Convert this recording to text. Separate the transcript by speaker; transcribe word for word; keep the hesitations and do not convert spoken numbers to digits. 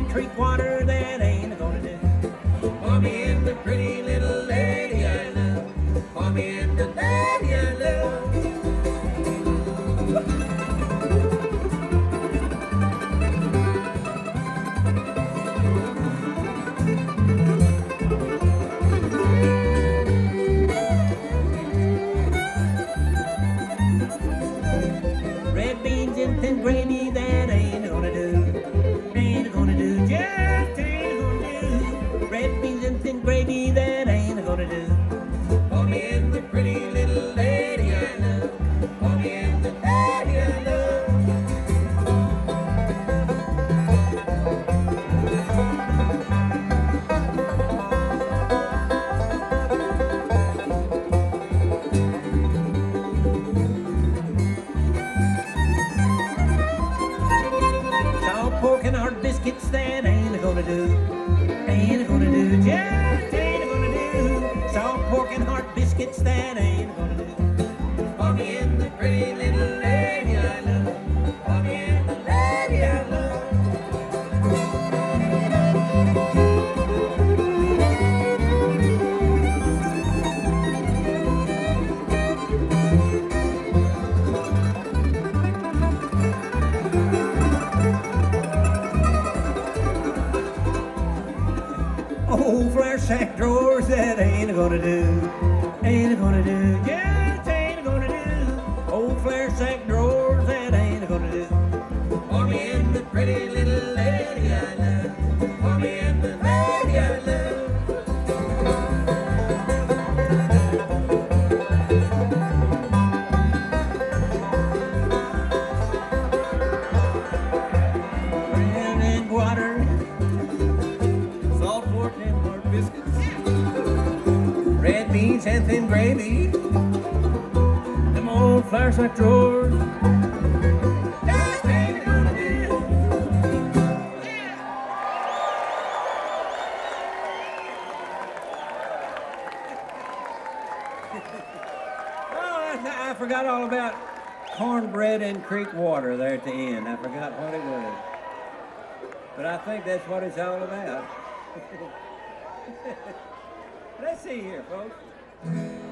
Speaker 1: and creek water, that ain't gonna do.
Speaker 2: Pour me in the pretty little lady I love. Pour me in the lady I love.
Speaker 1: Red beans and thin gravy, that ain't gonna do. Ain't gonna do, just ain't gonna do. Red beans and thin gravy, that ain't gonna do.
Speaker 2: Pour me in the pretty little lady I love. Pour me in the lady I love.
Speaker 1: Salt pork and hard biscuits, that ain't gonna do. Ain't gonna do, just ain't gonna do. Salt pork and hard biscuits, that ain't gonna do.
Speaker 2: Pour me in the pretty little lady I love. Pour me in the lady I love.
Speaker 1: Old flour sack drawers, that ain't gonna do. Ain't gonna do, just ain't gonna do. Old flour sack drawers, that ain't gonna do.
Speaker 2: Pour me in the pretty little lady I love. Pour me in the lady I love.
Speaker 1: Bread and water, salt pork and hard biscuits, red beans and thin gravy, them old flour sack drawers. Just ain't gonna do. Oh, I, I forgot all about cornbread and creek water there at the end. I forgot what it was. But I think that's what it's all about. Let's see here, folks.